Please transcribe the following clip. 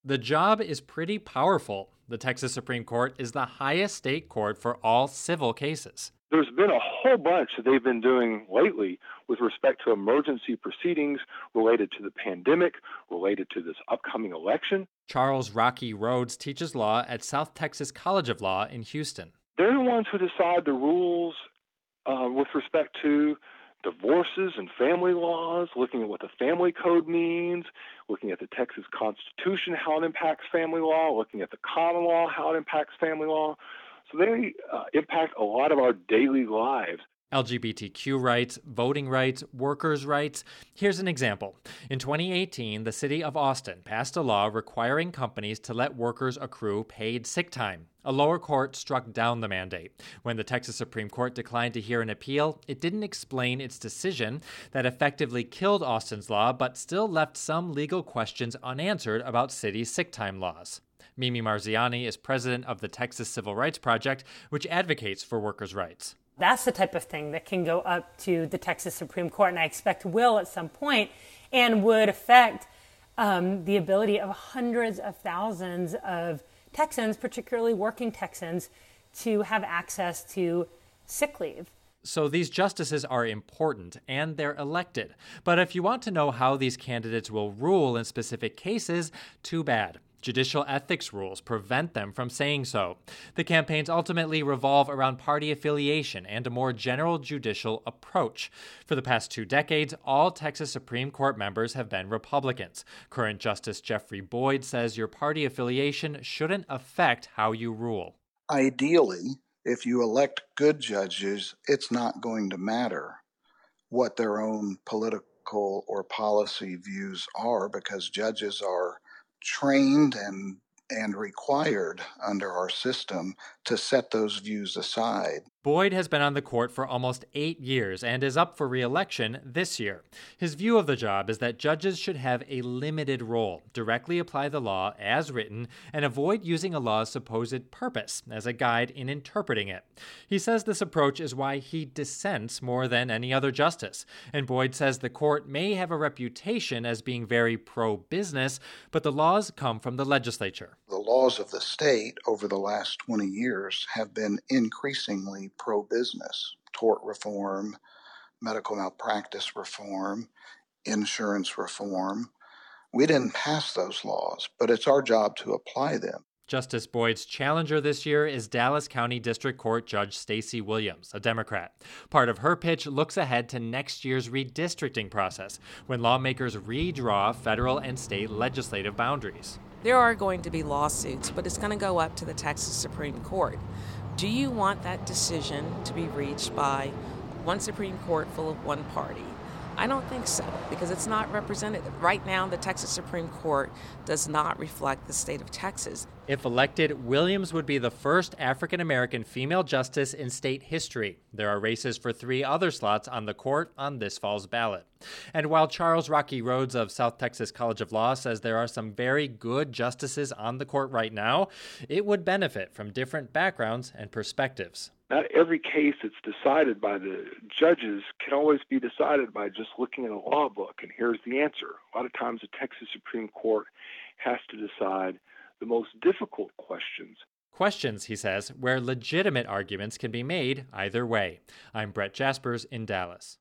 The job is pretty powerful. The Texas Supreme Court is the highest state court for all civil cases. There's been a whole bunch that they've been doing lately with respect to emergency proceedings related to the pandemic, related to this upcoming election. Charles Rocky Rhodes teaches law at South Texas College of Law in Houston. They're the ones who decide the rules with respect to divorces and family laws, looking at what the family code means, looking at the Texas Constitution, how it impacts family law, looking at the common law, how it impacts family law. So they impact a lot of our daily lives. LGBTQ rights, voting rights, workers' rights. Here's an example. In 2018, the city of Austin passed a law requiring companies to let workers accrue paid sick time. A lower court struck down the mandate. When the Texas Supreme Court declined to hear an appeal, it didn't explain its decision that effectively killed Austin's law, but still left some legal questions unanswered about city sick time laws. Mimi Marziani is president of the Texas Civil Rights Project, which advocates for workers' rights. That's the type of thing that can go up to the Texas Supreme Court, and I expect will at some point, and would affect the ability of hundreds of thousands of Texans, particularly working Texans, to have access to sick leave. So these justices are important, and they're elected. But if you want to know how these candidates will rule in specific cases, too bad. Judicial ethics rules prevent them from saying so. The campaigns ultimately revolve around party affiliation and a more general judicial approach. For the past 2 decades, all Texas Supreme Court members have been Republicans. Current Justice Jeffrey Boyd says your party affiliation shouldn't affect how you rule. Ideally, if you elect good judges, it's not going to matter what their own political or policy views are, because judges are trained and required under our system to set those views aside. Boyd has been on the court for almost 8 years and is up for re-election this year. His view of the job is that judges should have a limited role, directly apply the law as written, and avoid using a law's supposed purpose as a guide in interpreting it. He says this approach is why he dissents more than any other justice. And Boyd says the court may have a reputation as being very pro-business, but the laws come from the legislature. The laws of the state over the last 20 years have been increasingly pro-business. Tort reform, medical malpractice reform, insurance reform. We didn't pass those laws, but it's our job to apply them. Justice Boyd's challenger this year is Dallas County District Court Judge Stacey Williams, a Democrat. Part of her pitch looks ahead to next year's redistricting process, when lawmakers redraw federal and state legislative boundaries. There are going to be lawsuits, but it's going to go up to the Texas Supreme Court. Do you want that decision to be reached by one Supreme Court full of one party? I don't think so, because it's not representative. Right now, the Texas Supreme Court does not reflect the state of Texas. If elected, Williams would be the first African-American female justice in state history. There are races for 3 other slots on the court on this fall's ballot. And while Charles Rocky Rhodes of South Texas College of Law says there are some very good justices on the court right now, it would benefit from different backgrounds and perspectives. Not every case that's decided by the judges can always be decided by just looking at a law book, and here's the answer. A lot of times the Texas Supreme Court has to decide the most difficult questions. Questions, he says, where legitimate arguments can be made either way. I'm Brett Jaspers in Dallas.